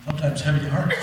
sometimes heavy hearts.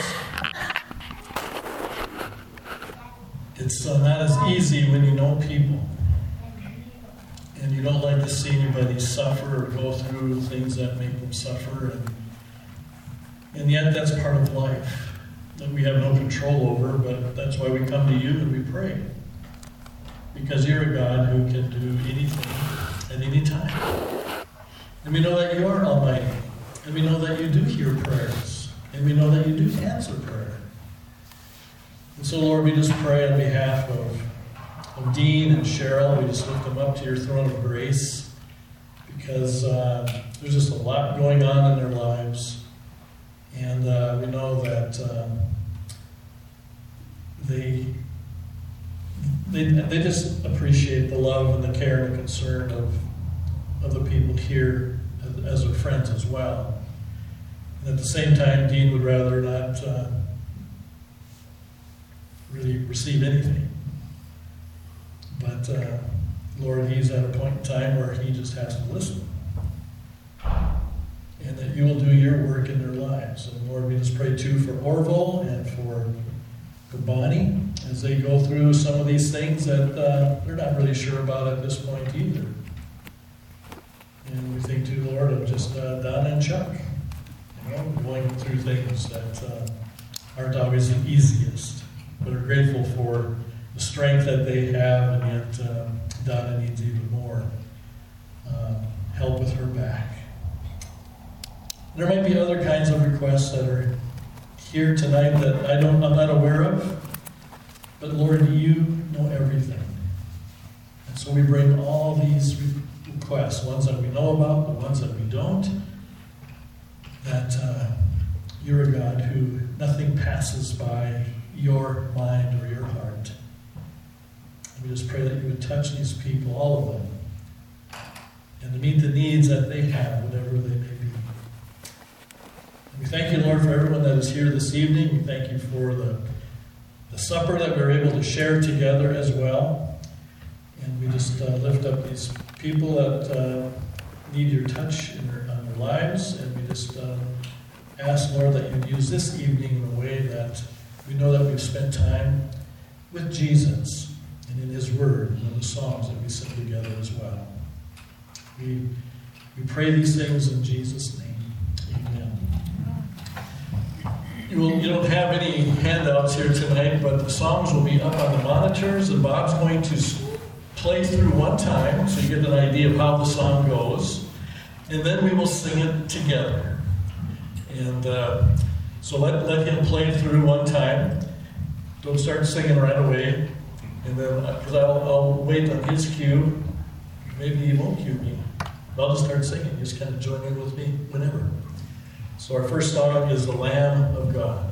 It's not as easy when you know people and you don't like to see anybody suffer or go through things that make them suffer. And yet that's part of life that we have no control over, but that's why we come to you and we pray. Because you're a God who can do anything at any time. And we know that you are almighty. And we know that you do hear prayers. And we know that you do answer prayer. And so, Lord, we just pray on behalf of Dean and Cheryl. We just lift them up to your throne of grace. Because there's just a lot going on in their lives. And we know that they just appreciate the love and the care and the concern of the people here as their friends as well. And at the same time, Dean would rather not really receive anything. But Lord, he's at a point in time where he just has to listen. And that you will do your work in their lives. And Lord, we just pray too for Orville and for Bonnie as they go through some of these things that they're not really sure about at this point either. And we think too, Lord, of just Donna and Chuck, going through things that aren't always the easiest, but are grateful for the strength that they have, and yet Donna needs even more help with her back. There might be other kinds of requests that are here tonight that I'm not aware of, but Lord, you know everything. And so we bring all these requests, ones that we know about, the ones that we don't, that you're a God who nothing passes by your mind or your heart. And we just pray that you would touch these people, all of them, and to meet the needs that they have, whatever they may be. We thank you, Lord, for everyone that is here this evening. We thank you for the supper that we were able to share together as well. And we just lift up these people that need your touch on their lives. And we just ask, Lord, that you'd use this evening in a way that we know that we've spent time with Jesus and in his word and in the songs that we sing together as well. We pray these things in Jesus' name. Amen. You don't have any handouts here tonight, but the songs will be up on the monitors, and Bob's going to play through one time so you get an idea of how the song goes, and then we will sing it together. And so let him play through one time. Don't start singing right away, and then because I'll wait on his cue. Maybe he won't cue me. I'll just start singing. You just kind of join in with me whenever. So our first song is The Lamb of God.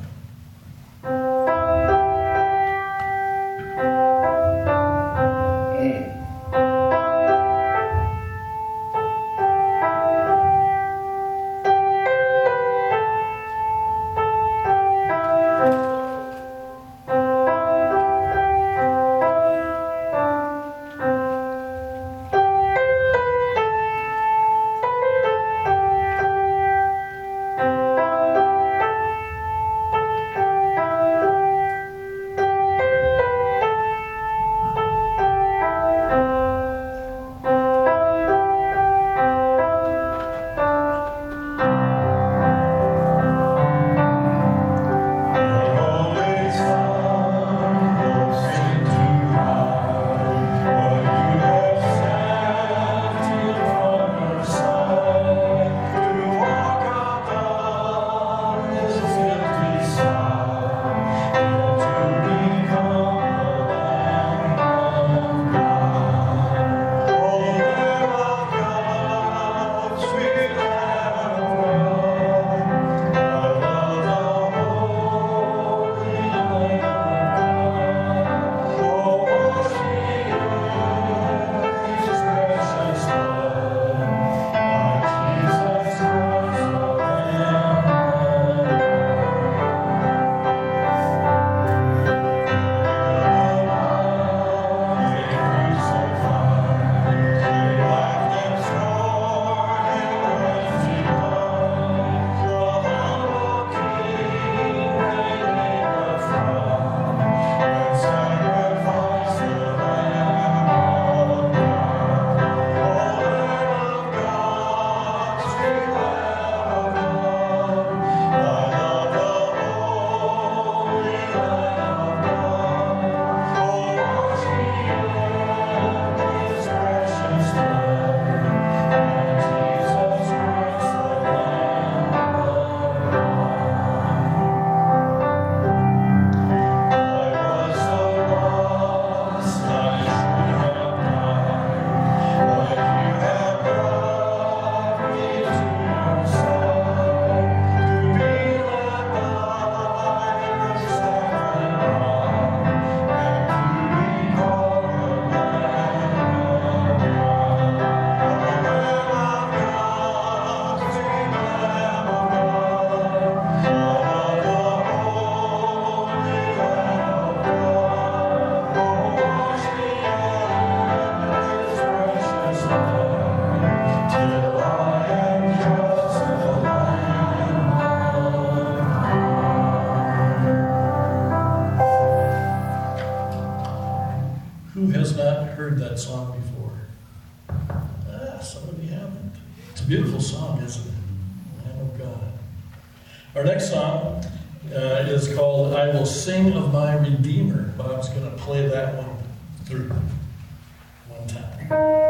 Our next song is called I Will Sing of My Redeemer. Bob's going to play that one through one time.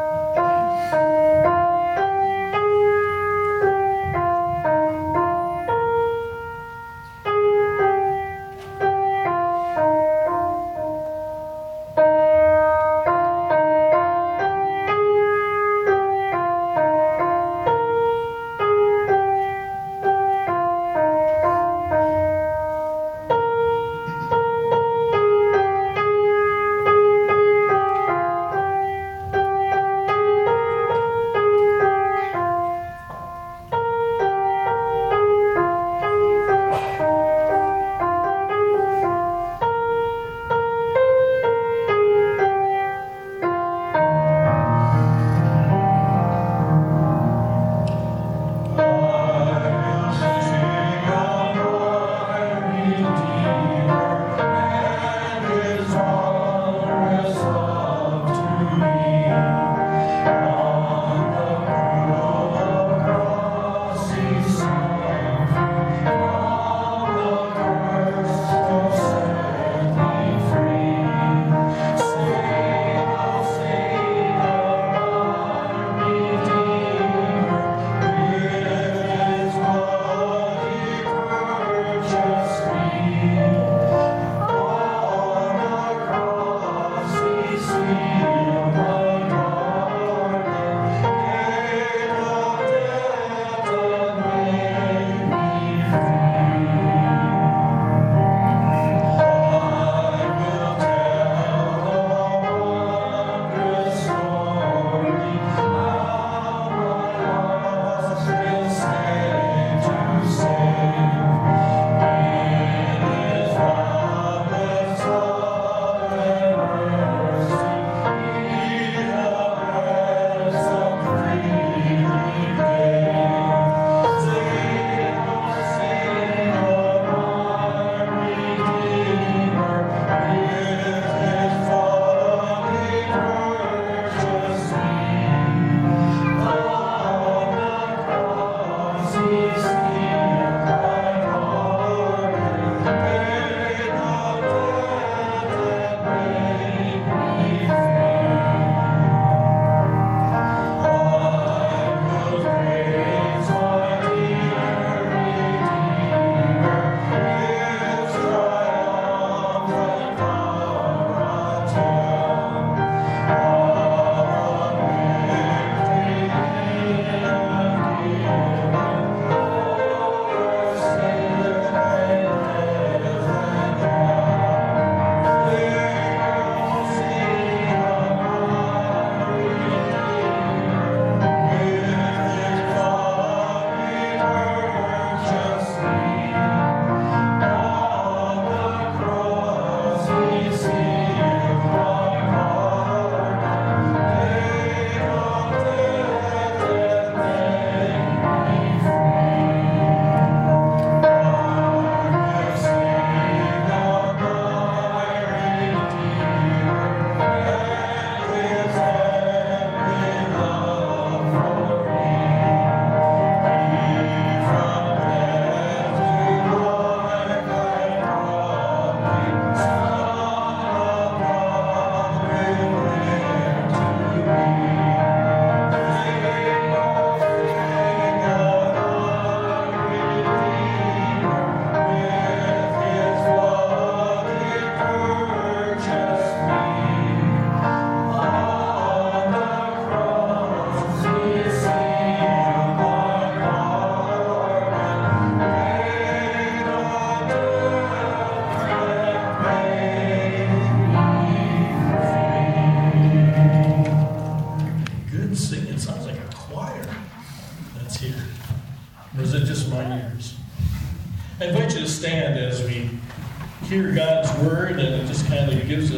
I invite you to stand as we hear God's word, and it just kind of gives you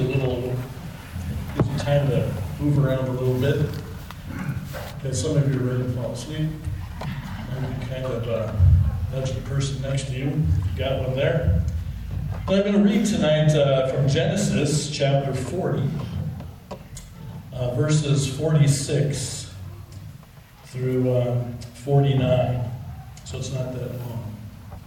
time to move around a little bit. Because some of you are ready to fall asleep. And you kind of nudge the person next to you. You got one there. But I'm going to read tonight from Genesis chapter 40, verses 46 through 49. So it's not that long.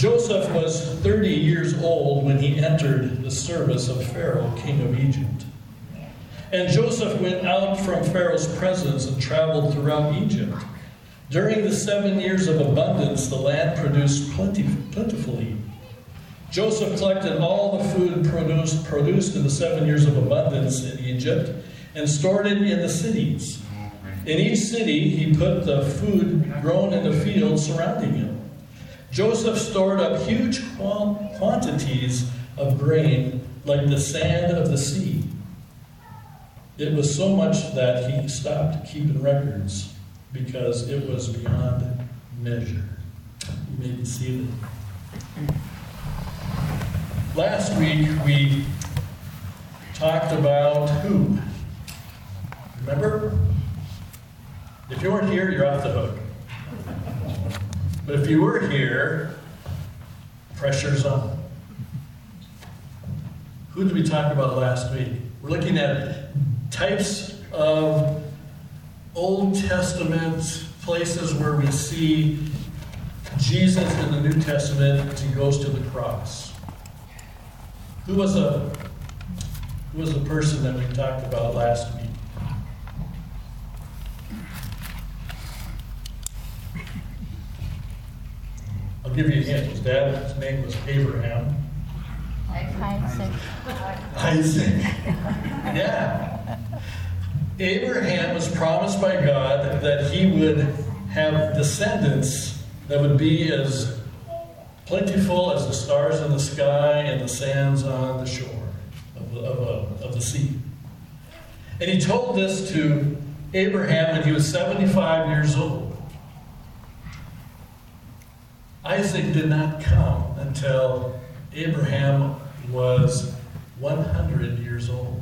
Joseph was 30 years old when he entered the service of Pharaoh, king of Egypt. And Joseph went out from Pharaoh's presence and traveled throughout Egypt. During the 7 years of abundance, the land produced plentifully. Joseph collected all the food produced in the 7 years of abundance in Egypt and stored it in the cities. In each city, he put the food grown in the fields surrounding him. Joseph stored up huge quantities of grain, like the sand of the sea. It was so much that he stopped keeping records because it was beyond measure. You may be seated. Last week we talked about who? Remember? If you weren't here, you're off the hook. But if you were here, pressure's on. Who did we talk about last week? We're looking at types of Old Testament places where we see Jesus in the New Testament as he goes to the cross. Who was the person that we talked about last week? I'll give you a hint. His dad's name was Abraham. Isaac. Yeah. Abraham was promised by God that he would have descendants that would be as plentiful as the stars in the sky and the sands on the shore of the sea. And he told this to Abraham when he was 75 years old. Isaac did not come until Abraham was 100 years old.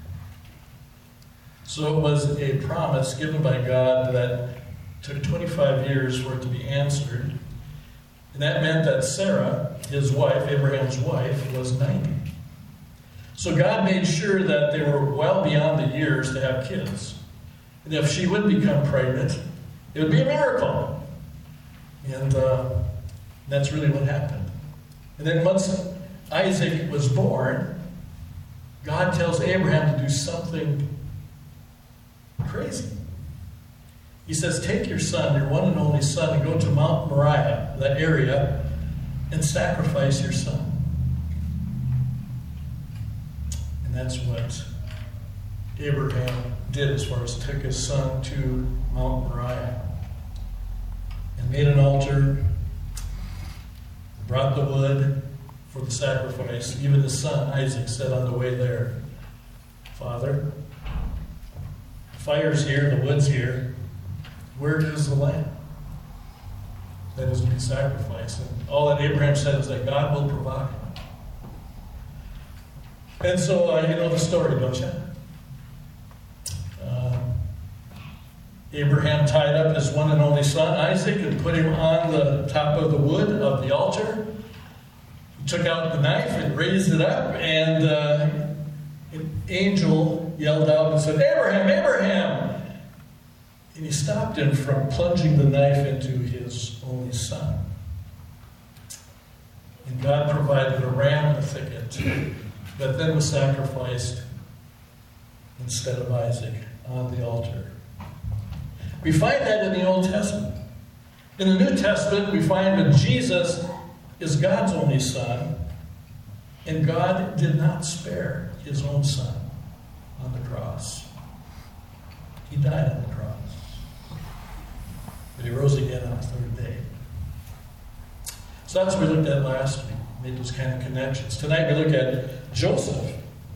So it was a promise given by God that took 25 years for it to be answered. And that meant that Sarah, his wife, Abraham's wife, was 90. So God made sure that they were well beyond the years to have kids. And if she would become pregnant, it would be a miracle. And that's really what happened. And then once Isaac was born, God tells Abraham to do something crazy. He says, take your son, your one and only son, and go to Mount Moriah, that area, and sacrifice your son. And that's what Abraham did as far as took his son to Mount Moriah and made an altar, brought the wood for the sacrifice. Even his son, Isaac, said on the way there, Father, the fire's here, the wood's here. Where is the lamb that is to be sacrificed? And all that Abraham said is that God will provide. And so you know the story, don't you? Abraham tied up his one and only son, Isaac, and put him on the top of the wood of the altar. He took out the knife and raised it up, and an angel yelled out and said, Abraham, Abraham! And he stopped him from plunging the knife into his only son. And God provided a ram in the thicket that then was sacrificed instead of Isaac on the altar. We find that in the Old Testament. In the New Testament, we find that Jesus is God's only son, and God did not spare his own son on the cross. He died on the cross. But he rose again on the third day. So that's what we looked at last week. Made those kind of connections. Tonight we look at Joseph.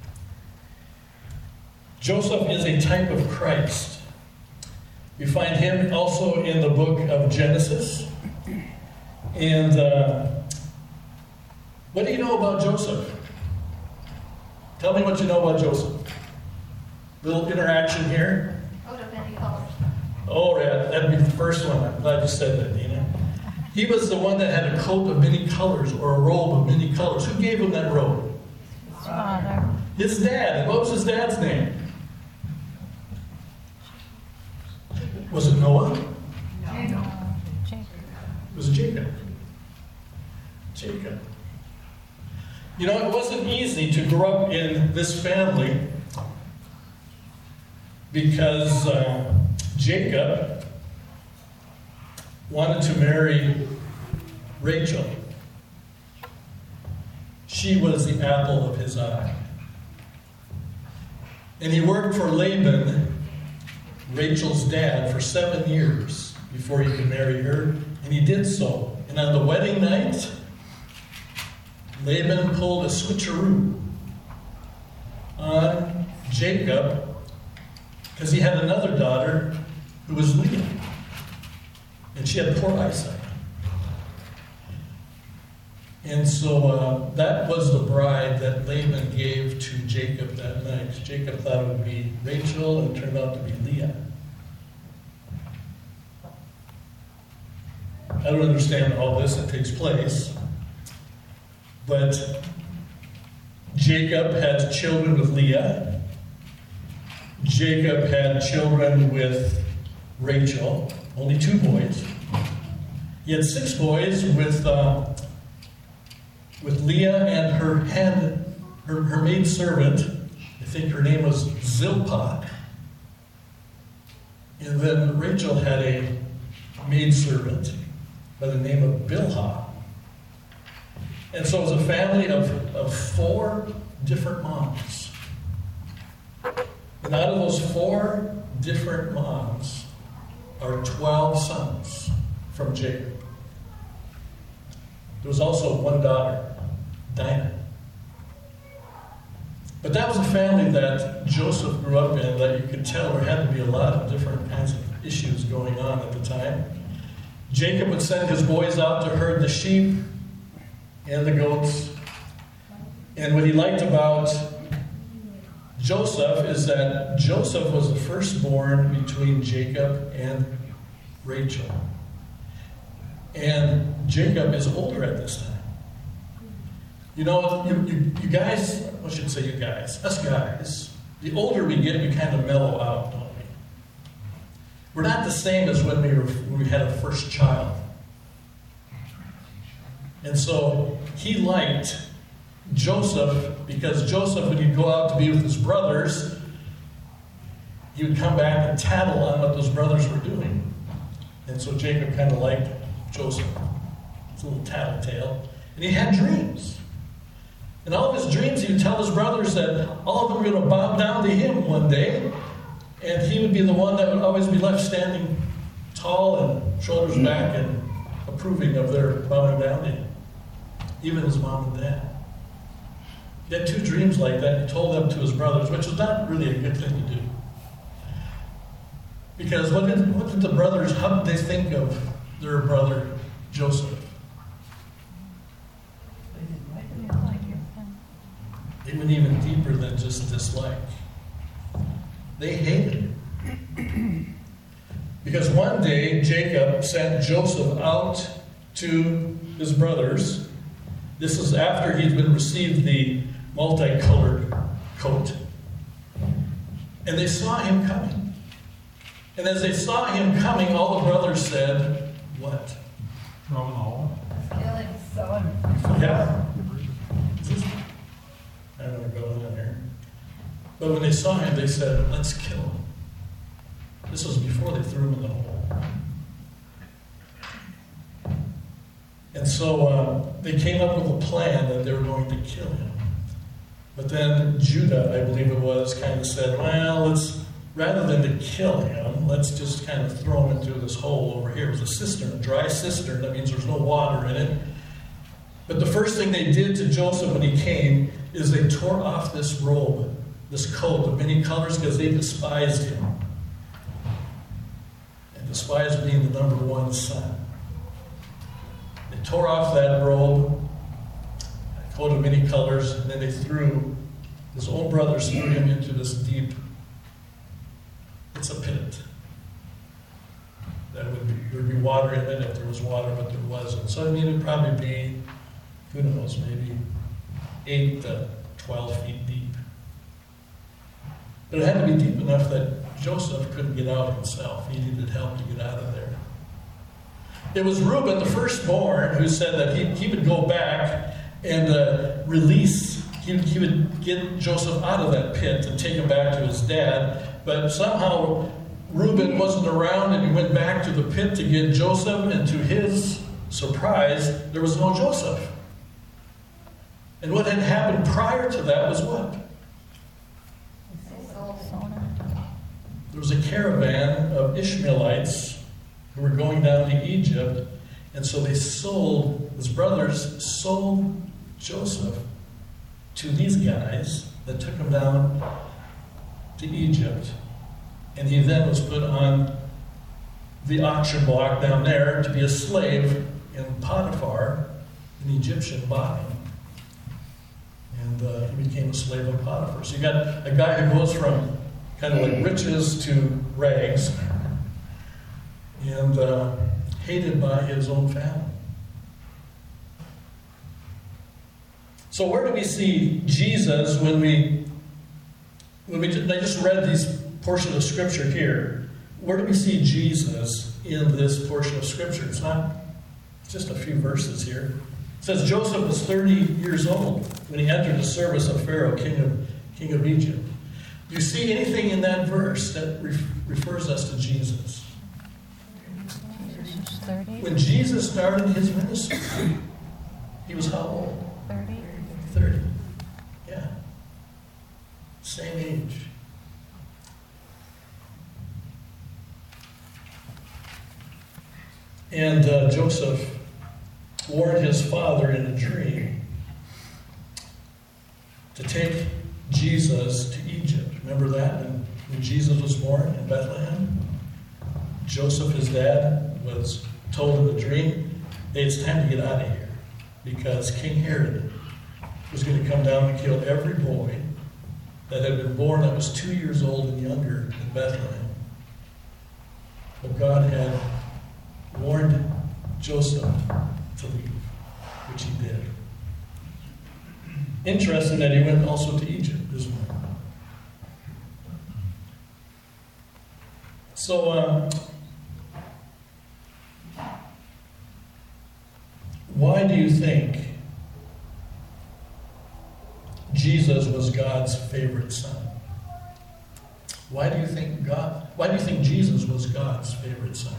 Joseph is a type of Christ. We find him also in the book of Genesis. And what do you know about Joseph? Tell me what you know about Joseph. Little interaction here. Coat of many colors. Oh, yeah, that'd be the first one. I'm glad you said that, Dina. He was the one that had a coat of many colors, or a robe of many colors. Who gave him that robe? His father. His dad. And what was his dad's name? Was it Noah? No. It was Jacob. Jacob. You know, it wasn't easy to grow up in this family because Jacob wanted to marry Rachel. She was the apple of his eye. And he worked for Laban, Rachel's dad, for 7 years before he could marry her, and he did so. And on the wedding night, Laban pulled a switcheroo on Jacob because he had another daughter who was Leah, and she had poor eyesight. And so that was the bride that Laban gave to Jacob that night. Jacob thought it would be Rachel, and it turned out to be Leah. I don't understand all this that takes place, but Jacob had children with Leah. Jacob had children with Rachel, only 2 boys. He had 6 boys with Leah and her maid servant. I think her name was Zilpah. And then Rachel had a maid servant by the name of Bilhah. And so it was a family of 4 different moms. And out of those 4 different moms are 12 sons from Jacob. There was also 1 daughter, Dinah. But that was a family that Joseph grew up in that you could tell there had to be a lot of different kinds of issues going on at the time. Jacob would send his boys out to herd the sheep and the goats. And what he liked about Joseph is that Joseph was the firstborn between Jacob and Rachel. And Jacob is older at this time. You know, you guys, I should say you guys, us guys, the older we get, we kind of mellow out, don't we? We're not the same as when we had a first child. And so he liked Joseph because Joseph, when he'd go out to be with his brothers, he would come back and tattle on what those brothers were doing. And so Jacob kind of liked Joseph. It's a little tattletale. And he had dreams. In all of his dreams, he would tell his brothers that all of them were going to bow down to him one day, and he would be the one that would always be left standing tall and shoulders back and approving of their bowing down to him, even his mom and dad. He had 2 dreams like that. He told them to his brothers, which was not really a good thing to do. Because what did the brothers, how did they think of their brother Joseph? They went even deeper than just dislike. They hated him. Because one day, Jacob sent Joseph out to his brothers. This is after he'd been received the multicolored coat. And they saw him coming. And as they saw him coming, all the brothers said, what? Roman all. Feeling so. Yeah. I don't know what's going on here. But when they saw him, they said, let's kill him. This was before they threw him in the hole. And so they came up with a plan that they were going to kill him. But then Judah, I believe it was, kind of said, well, rather than to kill him, let's just kind of throw him into this hole over here. It was a cistern, a dry cistern. That means there's no water in it. But the first thing they did to Joseph when he came is they tore off this robe, this coat of many colors, because they despised him. And despised being the number 1 son. They tore off that robe, a coat of many colors, and then they threw, his own brothers threw him into this deep, it's a pit. There would be water in it if there was water, but there wasn't. So I mean, it would probably be, who knows, maybe 8 to 12 feet deep. But it had to be deep enough that Joseph couldn't get out himself. He needed help to get out of there. It was Reuben, the firstborn, who said that he would go back and release, he would get Joseph out of that pit and take him back to his dad. But somehow Reuben wasn't around, and he went back to the pit to get Joseph, and to his surprise, there was no Joseph. And what had happened prior to that was what? There was a caravan of Ishmaelites who were going down to Egypt, and so his brothers sold Joseph to these guys that took him down to Egypt. And he then was put on the auction block down there to be a slave in Potiphar, an Egyptian body. And he became a slave of Potiphar. So you got a guy who goes from kind of like riches to rags, and hated by his own family. So where do we see Jesus I just read these portion of Scripture here. Where do we see Jesus in this portion of Scripture? It's just a few verses here. It says Joseph was 30 years old when he entered the service of Pharaoh, king of Egypt. Do you see anything in that verse that refers us to Jesus? Jesus was 30. When Jesus started his ministry, he was how old? 30. 30. Yeah. Same age. And Joseph warned his father in a dream to take Jesus to Egypt. Remember that when Jesus was born in Bethlehem? Joseph, his dad, was told in the dream, hey, it's time to get out of here, because King Herod was going to come down and kill every boy that had been born that was 2 years old and younger in Bethlehem. But God had warned Joseph to leave, which he did. Interesting that he went also to Egypt, isn't it? So, why do you think Jesus was God's favorite son? Why do you think Jesus was God's favorite son?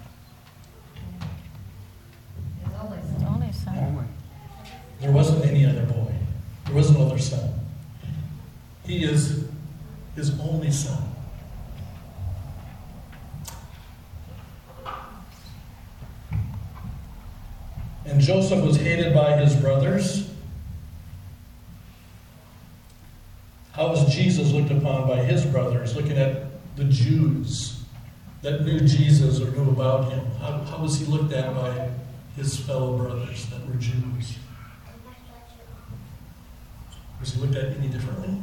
His only son. There wasn't any other boy. There was no other son. He is his only son. And Joseph was hated by his brothers. How was Jesus looked upon by his brothers, looking at the Jews that knew Jesus or knew about him? How was he looked at by his fellow brothers that were Jews? Was he looked at any differently?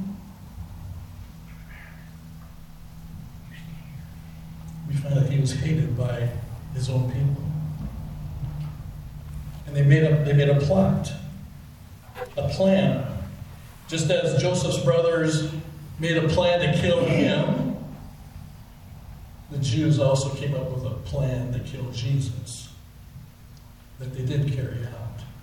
We find that he was hated by his own people. And they made a plot, a plan. Just as Joseph's brothers made a plan to kill him, the Jews also came up with a plan to kill Jesus that they did carry out.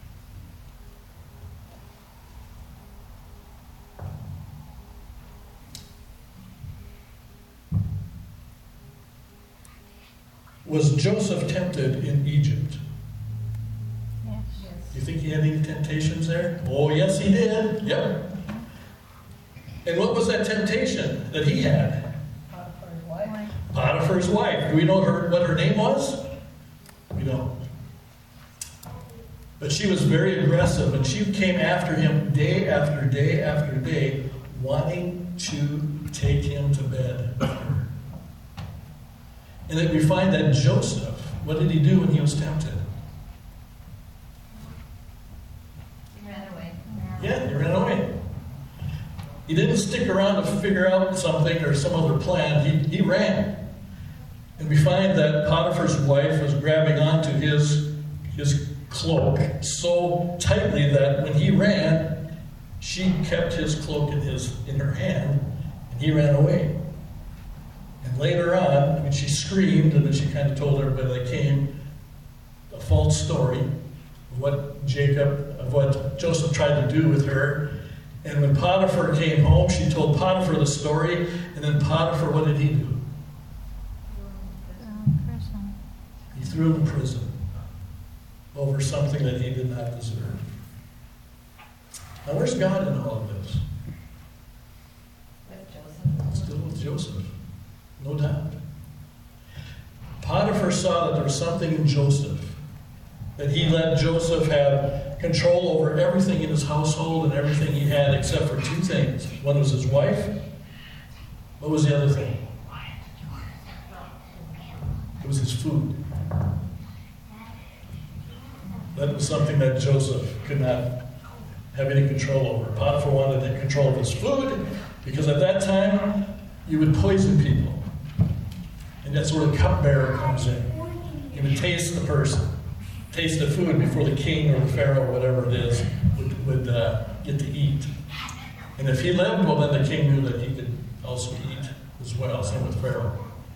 Was Joseph tempted in Egypt? Yes. Do you think he had any temptations there? Oh, yes, he did. Yep. And what was that temptation that he had? Potiphar's wife. Potiphar's wife. Do we know what her name was? We don't. But she was very aggressive, and she came after him day after day after day, wanting to take him to bed with her. And then we find that Joseph, what did he do when he was tempted? He ran away. Yeah, he ran away. He didn't stick around to figure out something or some other plan. He ran. And we find that Potiphar's wife was grabbing onto his cloak so tightly that when he ran, she kept his cloak in her hand, and he ran away. And later on, when she screamed, and then she kind of told everybody that came a false story, what Joseph tried to do with her. And when Potiphar came home, she told Potiphar the story, and then Potiphar, what did he do? Prison. He threw him in prison over something that he did not deserve. Now, where's God in all of this? With Joseph. Still with Joseph, no doubt. Potiphar saw that there was something in Joseph, that he let Joseph have control over everything in his household and everything he had except for two things. One was his wife. What was the other thing? It was his food. That was something that Joseph could not have any control over. Potiphar wanted to take control of his food because at that time you would poison people. And that's where the cupbearer comes in. He would taste the person, taste the food before the king or the pharaoh or whatever it is would get to eat. And if he lived, well, then the king knew that he could also eat as well. Same with Pharaoh.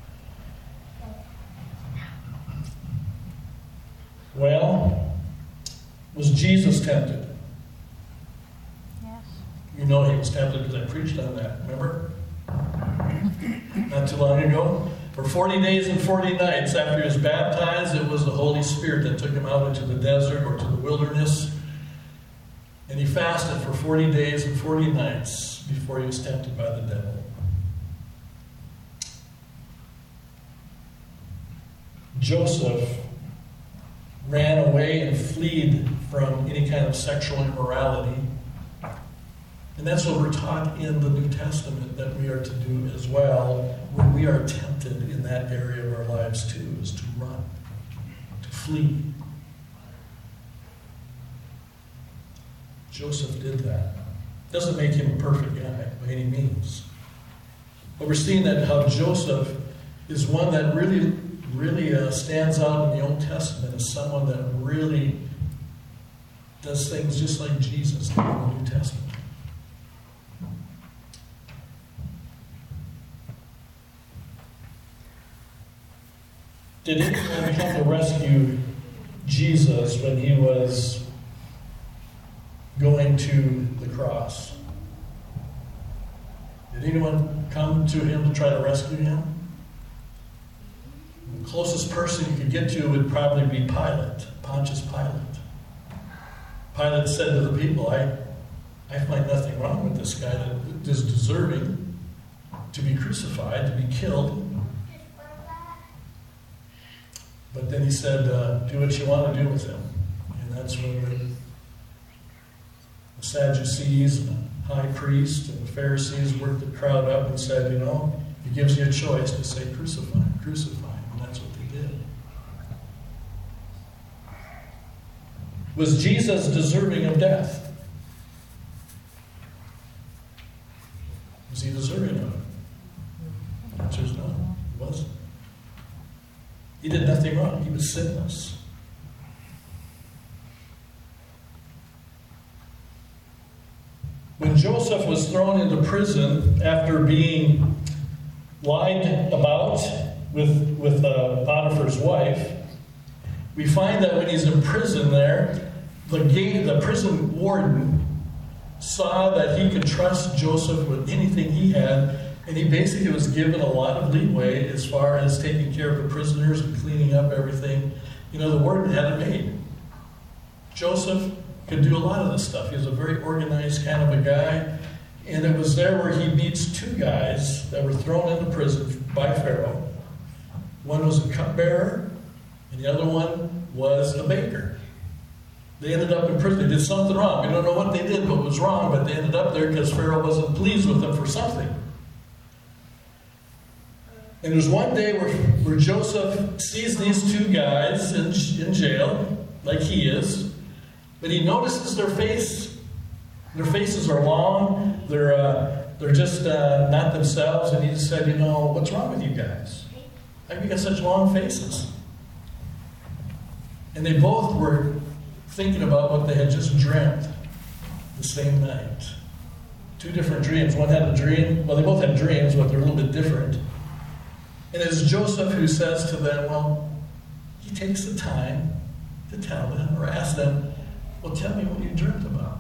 Well, was Jesus tempted? Yes. You know he was tempted because I preached on that, remember? Not too long ago. For 40 days and 40 nights after he was baptized, it was the Holy Spirit that took him out into the desert or to the wilderness. And he fasted for 40 days and 40 nights before he was tempted by the devil. Joseph ran away and fled from any kind of sexual immorality. And that's what we're taught in the New Testament that we are to do as well when we are tempted in that area of our lives too, is to run, to flee. Joseph did that. Doesn't make him a perfect guy by any means. But we're seeing that how Joseph is one that really stands out in the Old Testament as someone that really does things just like Jesus did in the New Testament. Did anyone come to rescue Jesus when he was going to the cross? Did anyone come to him to try to rescue him? The closest person you could get to would probably be Pilate, Pontius Pilate. Pilate said to the people, I find nothing wrong with this guy that is deserving to be crucified, to be killed. But then he said, do what you want to do with him. And that's when the Sadducees and the high priest and the Pharisees worked the crowd up and said, he gives you a choice to say crucify him, crucify him. And that's what they did. Was Jesus deserving of death? Was he deserving of it? The answer is no, he wasn't. He did nothing wrong. He was sinless. When Joseph was thrown into prison after being lied about with Potiphar's wife, we find that when he's in prison there, the prison warden saw that he could trust Joseph with anything he had, and he basically was given a lot of leeway as far as taking care of the prisoners and cleaning up everything. The warden had it made. Joseph could do a lot of this stuff. He was a very organized kind of a guy. And it was there where he meets two guys that were thrown into prison by Pharaoh. One was a cupbearer, and the other one was a baker. They ended up in prison. They did something wrong. We don't know what they did, what was wrong, but they ended up there because Pharaoh wasn't pleased with them for something. And there's one day where Joseph sees these two guys in jail, like he is, but he notices their face. Their faces are long. They're just not themselves. And he just said, what's wrong with you guys? How have you got such long faces? And they both were thinking about what they had just dreamt the same night. Two different dreams. One had a dream. Well, they both had dreams, but they're a little bit different. And it's Joseph who says to them, he takes the time to tell them or ask them, well, tell me what you dreamt about.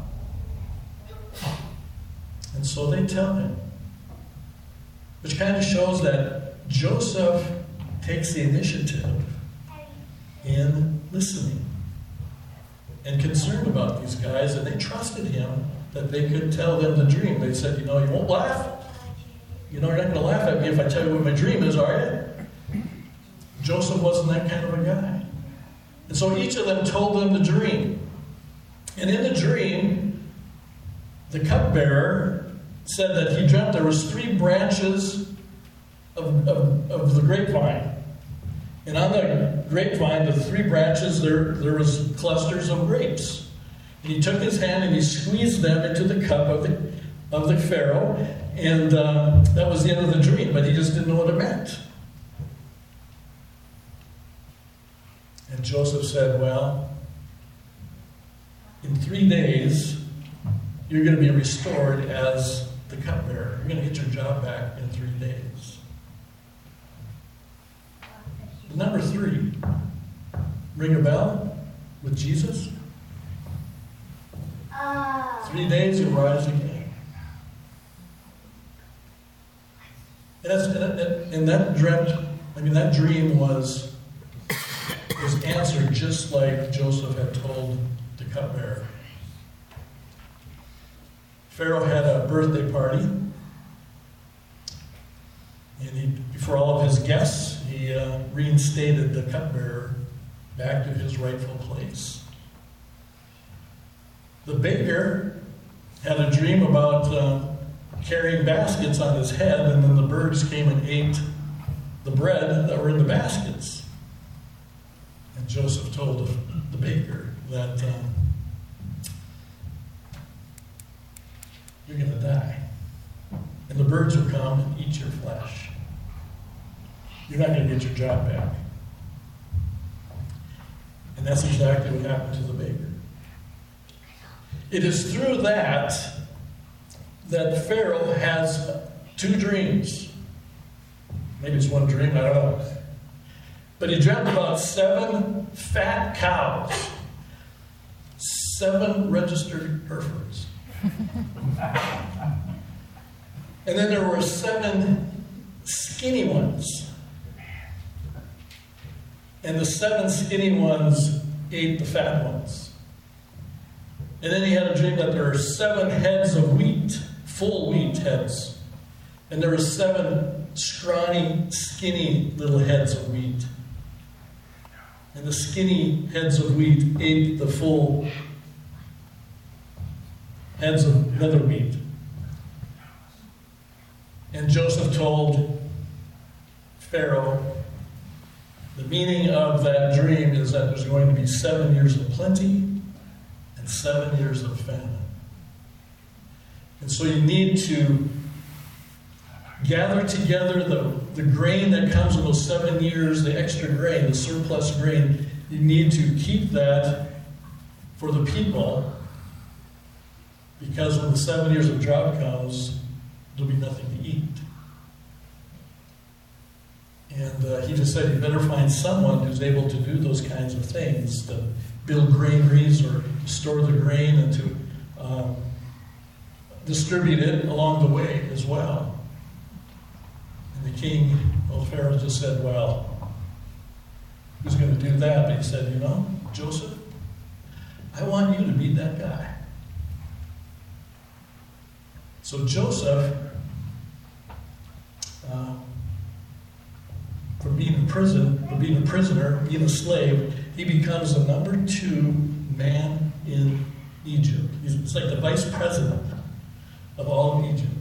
And so they tell him, which kind of shows that Joseph takes the initiative in listening and concerned about these guys, and they trusted him that they could tell them the dream. They said, you won't laugh. You're not going to laugh at me if I tell you what my dream is, are you? Joseph wasn't that kind of a guy. And so each of them told them the dream. And in the dream, the cupbearer said that he dreamt there was 3 branches of the grapevine. And on the grapevine, the 3 branches, there was clusters of grapes. And he took his hand and he squeezed them into the cup of the Pharaoh. And that was the end of the dream, but he just didn't know what it meant. And Joseph said, well, in 3 days, you're going to be restored as the cupbearer. You're going to get your job back in 3 days. Number 3, ring a bell with Jesus. 3 days, you'll rise again. And that dream was answered just like Joseph had told the cupbearer. Pharaoh had a birthday party, and before all of his guests, he reinstated the cupbearer back to his rightful place. The baker had a dream about carrying baskets on his head, and then the birds came and ate the bread that were in the baskets. And Joseph told the baker that you're going to die. And the birds will come and eat your flesh. You're not going to get your job back. And that's exactly what happened to the baker. It is through that Pharaoh has 2 dreams. Maybe it's 1 dream, I don't know. But he dreamt about 7 fat cows, 7 registered Herefords. And then there were 7 skinny ones. And the 7 skinny ones ate the fat ones. And then he had a dream that there are 7 heads of wheat, full wheat heads. And there were 7 scrawny, skinny little heads of wheat. And the skinny heads of wheat ate the full heads of nether wheat. And Joseph told Pharaoh, the meaning of that dream is that there's going to be 7 years of plenty and 7 years of famine. And so you need to gather together the grain that comes in those 7 years, the extra grain, the surplus grain. You need to keep that for the people, because when the 7 years of drought comes, there'll be nothing to eat. And he just said you better find someone who's able to do those kinds of things, to build granaries or store the grain and to distribute it along the way as well. And the king, Pharaoh just said, well, who's going to do that? But he said, Joseph, I want you to be that guy. So Joseph, from being in prison, from being a prisoner, being a slave, he becomes the number 2 man in Egypt. It's like the vice president of all of Egypt.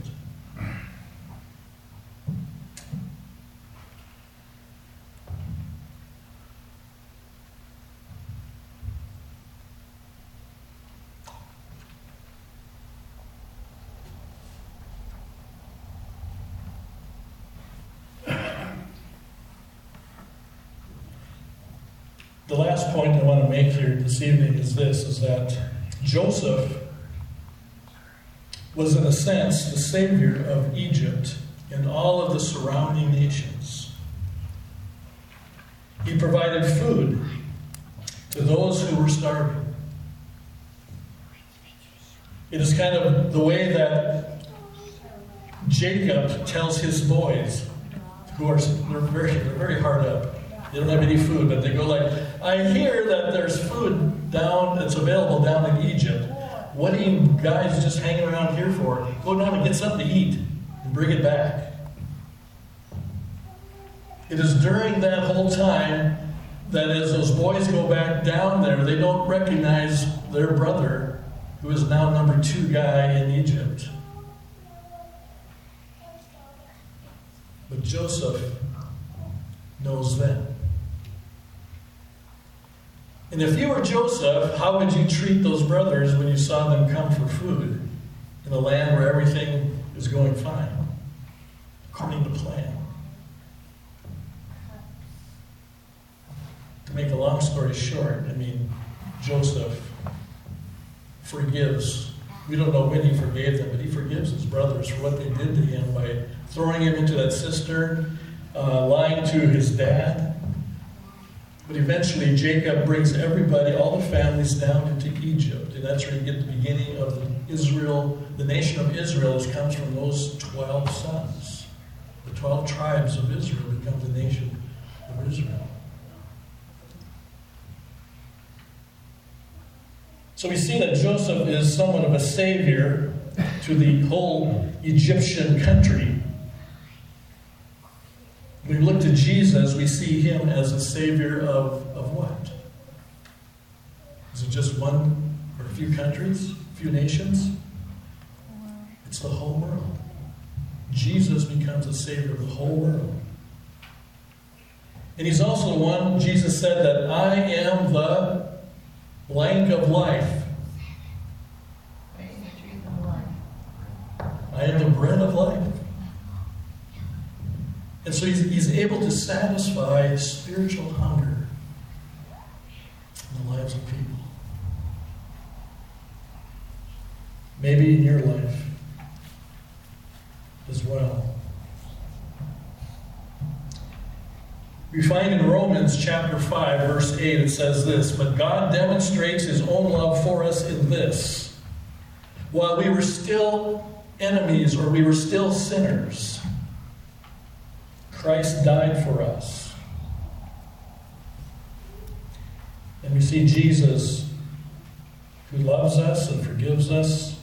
The last point I want to make here this evening is that Joseph was, in a sense, the savior of Egypt and all of the surrounding nations. He provided food to those who were starving. It is kind of the way that Jacob tells his boys, who are they're very hard up. They don't have any food, but they go like, I hear that there's food that's available down in Egypt. What are you guys just hanging around here for? Go down and get something to eat and bring it back. It is during that whole time that as those boys go back down there, they don't recognize their brother, who is now number 2 guy in Egypt. But Joseph knows them. And if you were Joseph, how would you treat those brothers when you saw them come for food in a land where everything is going fine, according to plan? To make a long story short, Joseph forgives. We don't know when he forgave them, but he forgives his brothers for what they did to him by throwing him into that cistern, lying to his dad. But eventually Jacob brings everybody, all the families, down into Egypt. And that's where you get the beginning of the nation of Israel comes from those 12 sons. The 12 tribes of Israel become the nation of Israel. So we see that Joseph is somewhat of a savior to the whole Egyptian country. When we look to Jesus, we see him as a savior of what? Is it just one or a few countries, a few nations? It's the whole world. Jesus becomes a savior of the whole world. And he's also the one, Jesus said that I am the blank of life. I am the bread of life. And so he's able to satisfy spiritual hunger in the lives of people. Maybe in your life as well. We find in Romans chapter 5, verse 8, it says this, but God demonstrates his own love for us in this. While we were still enemies, or we were still sinners, Christ died for us. And we see Jesus, who loves us and forgives us.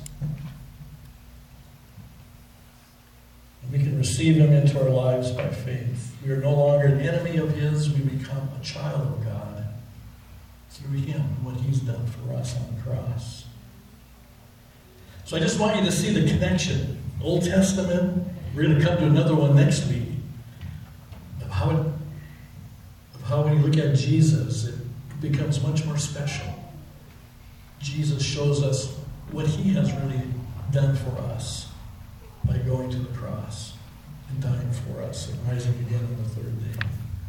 And we can receive him into our lives by faith. We are no longer an enemy of his, we become a child of God through him and what he's done for us on the cross. So I just want you to see the connection. Old Testament, we're going to come to another one next week, of how when you look at Jesus, it becomes much more special. Jesus shows us what he has really done for us by going to the cross and dying for us and rising again on the 3rd day.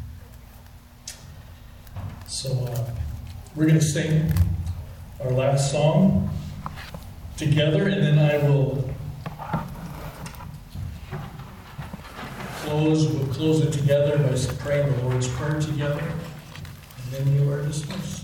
So we're going to sing our last song together, and then I will we'll close it together by praying the Lord's Prayer together, and then you are dismissed.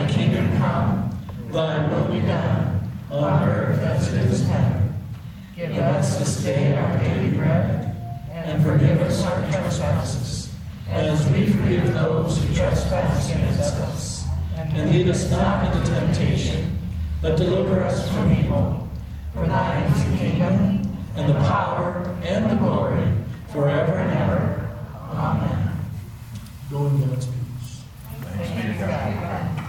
Thy kingdom come, thy will be done, on earth as it is in heaven. Give us this day our daily bread, and forgive us our trespasses, as we forgive those who trespass against us. And lead us not into temptation, but deliver us from evil. For thine is the kingdom, and the power, and the glory, forever and ever. Amen. Go in God's peace. Thank you, God.